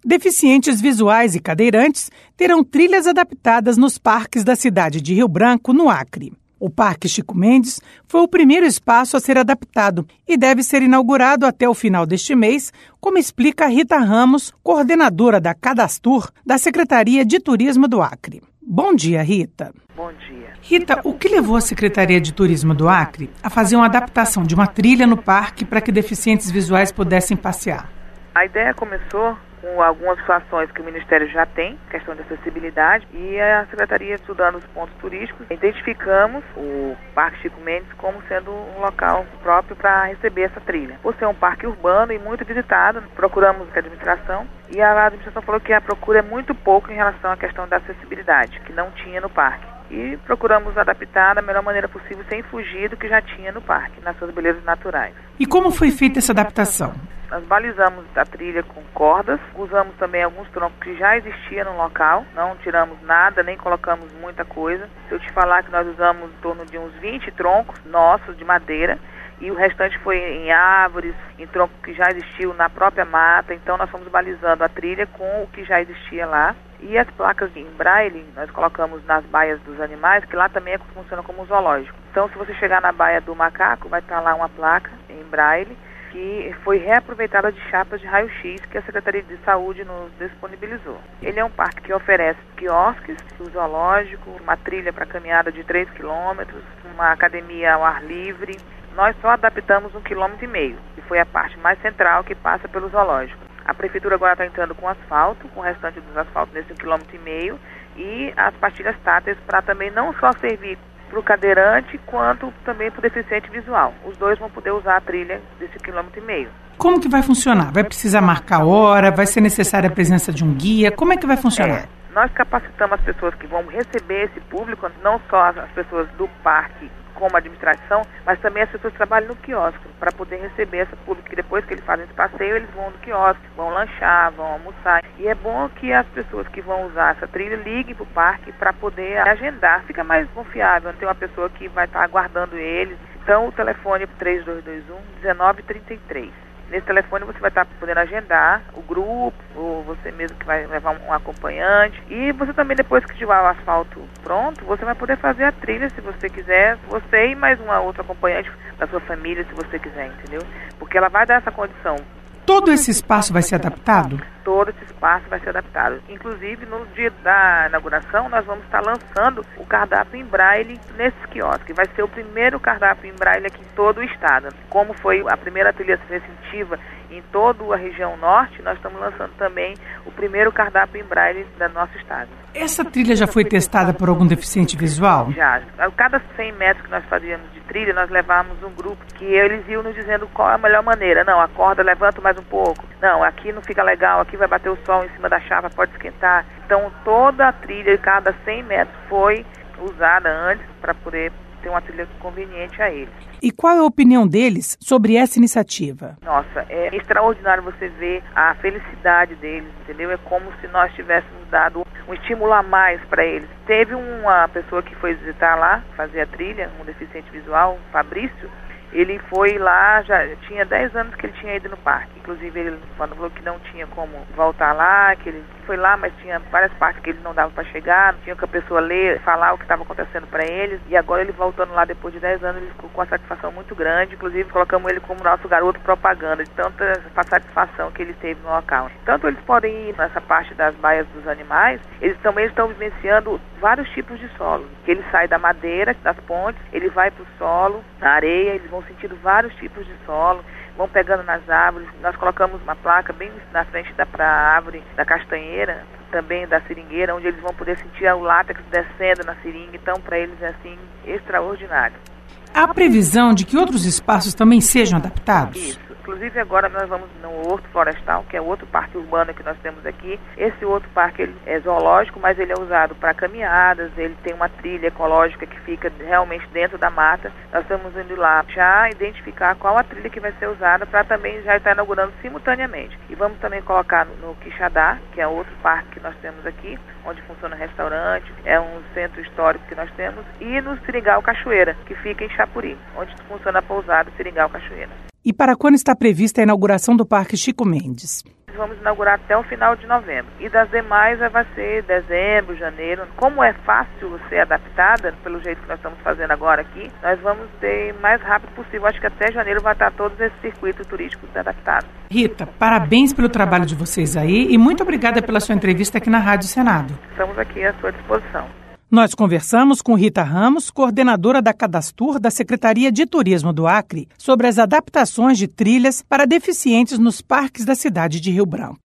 Deficientes visuais e cadeirantes terão trilhas adaptadas nos parques da cidade de Rio Branco, no Acre. O Parque Chico Mendes foi o primeiro espaço a ser adaptado e deve ser inaugurado até o final deste mês, como explica Rita Ramos, coordenadora da Cadastur, da Secretaria de Turismo do Acre. Bom dia, Rita. Bom dia. Rita, o que levou a Secretaria de Turismo do Acre a fazer uma adaptação de uma trilha no parque para que deficientes visuais pudessem passear? A ideia começou com algumas situações que o Ministério já tem, questão de acessibilidade, e a Secretaria, estudando os pontos turísticos, identificamos o Parque Chico Mendes como sendo um local próprio para receber essa trilha. Por ser um parque urbano e muito visitado, procuramos a administração, e a administração falou que a procura é muito pouco em relação à questão da acessibilidade, que não tinha no parque. E procuramos adaptar da melhor maneira possível, sem fugir do que já tinha no parque, nas suas belezas naturais. E como foi feita essa adaptação? Nós balizamos a trilha com cordas, usamos também alguns troncos que já existiam no local, não tiramos nada, nem colocamos muita coisa. Se eu te falar que nós usamos em torno de uns 20 troncos nossos de madeira, e o restante foi em árvores, em tronco que já existiu na própria mata, então nós fomos balizando a trilha com o que já existia lá. E as placas em braille, nós colocamos nas baias dos animais, que lá também funciona como um zoológico. Então, se você chegar na baia do macaco, vai estar lá uma placa em braille, que foi reaproveitada de chapas de raio-x que a Secretaria de Saúde nos disponibilizou. Ele é um parque que oferece quiosques, um zoológico, uma trilha para caminhada de 3 quilômetros, uma academia ao ar livre. Nós só adaptamos 1,5 km, que foi a parte mais central que passa pelo zoológico. A Prefeitura agora está entrando com asfalto, com o restante dos asfaltos nesse 1,5 km, e as pastilhas táteis para também não só servir para o cadeirante, quanto também para o deficiente visual. Os dois vão poder usar a trilha desse 1,5 km. Como que vai funcionar? Vai precisar marcar hora? Vai ser necessária a presença de um guia? Como é que vai funcionar? Nós capacitamos as pessoas que vão receber esse público, não só as pessoas do parque como administração, mas também as pessoas que trabalham no quiosque, para poder receber esse público, que depois que eles fazem esse passeio, eles vão no quiosque, vão lanchar, vão almoçar. E é bom que as pessoas que vão usar essa trilha liguem para o parque para poder agendar. Fica mais confiável, tem uma pessoa que vai estar aguardando eles. Então o telefone é 3221-1933. Nesse telefone você vai estar podendo agendar o grupo, ou você mesmo que vai levar um acompanhante. E você também, depois que tiver o asfalto pronto, você vai poder fazer a trilha, se você quiser, você e mais uma outra acompanhante da sua família, se você quiser, entendeu? Porque ela vai dar essa condição. Todo esse espaço vai ser adaptado? Todo esse espaço vai ser adaptado. Inclusive, no dia da inauguração, nós vamos estar lançando o cardápio em braille nesses quiosques. Vai ser o primeiro cardápio em braille aqui em todo o estado. Como foi a primeira trilha receptiva em toda a região norte, nós estamos lançando também o primeiro cardápio em braille do nosso estado. Essa trilha já foi testada por algum deficiente visual? Já. A cada 100 metros que nós fazíamos de trilha, nós levávamos um grupo que eles iam nos dizendo qual é a melhor maneira. Não, a corda levanta mais um pouco. Não, aqui não fica legal, aqui vai bater o sol em cima da chapa, pode esquentar. Então, toda a trilha, cada 100 metros, foi usada antes para poder ter uma trilha conveniente a eles. E qual é a opinião deles sobre essa iniciativa? Nossa, é extraordinário você ver a felicidade deles, entendeu? É como se nós tivéssemos dado um estímulo a mais para eles. Teve uma pessoa que foi visitar lá, fazer a trilha, um deficiente visual, o Fabrício. Ele foi lá, já tinha 10 anos que ele tinha ido no parque. Inclusive, ele falou que não tinha como voltar lá, que ele foi lá, mas tinha várias partes que ele não dava para chegar, não tinha que a pessoa ler, falar o que estava acontecendo para eles. E agora ele voltando lá depois de 10 anos, ele ficou com uma satisfação muito grande. Inclusive, colocamos ele como nosso garoto propaganda, de tanta satisfação que ele teve no local. Tanto eles podem ir nessa parte das baias dos animais, eles também estão vivenciando vários tipos de solo. Que ele sai da madeira, das pontes, ele vai para o solo, na areia, eles vão sentindo vários tipos de solo, vão pegando nas árvores. Nós colocamos uma placa bem na frente da árvore da castanheira, também da seringueira, onde eles vão poder sentir o látex descendo na seringa. Então, para eles é assim, extraordinário. Há previsão de que outros espaços também sejam adaptados? Isso. Inclusive agora nós vamos no Horto Florestal, que é outro parque urbano que nós temos aqui. Esse outro parque ele é zoológico, mas ele é usado para caminhadas, ele tem uma trilha ecológica que fica realmente dentro da mata. Nós estamos indo lá já identificar qual a trilha que vai ser usada para também já estar inaugurando simultaneamente. E vamos também colocar no Quixadá, que é outro parque que nós temos aqui, onde funciona restaurante, é um centro histórico que nós temos, e no Seringal Cachoeira, que fica em Chapuri, onde funciona a pousada Seringal Cachoeira. E para quando está prevista a inauguração do Parque Chico Mendes? vamos inaugurar até o final de novembro. E das demais vai ser dezembro, janeiro. Como é fácil ser adaptada, pelo jeito que nós estamos fazendo agora aqui, nós vamos ter mais rápido possível. Acho que até janeiro vai estar todos esses circuitos turísticos adaptados. Rita, parabéns pelo trabalho de vocês aí e muito obrigada pela sua entrevista aqui na Rádio Senado. Estamos aqui à sua disposição. Nós conversamos com Rita Ramos, coordenadora da Cadastur da Secretaria de Turismo do Acre, sobre as adaptações de trilhas para deficientes nos parques da cidade de Rio Branco.